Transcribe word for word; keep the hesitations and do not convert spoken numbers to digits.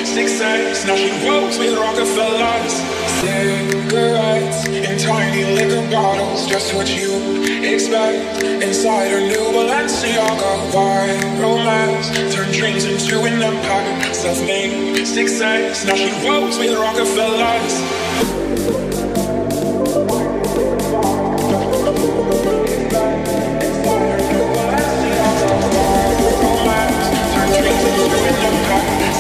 Success, now she rolls with Rockefellers. Cigarettes in tiny liquor bottles, just what you expect inside her new Balenciaga. Viral romance, turn dreams into an empire. Self-made success, now she rolls with Rockefellers. Inside her new Balenciaga. Viral romance, turn dreams into an empire.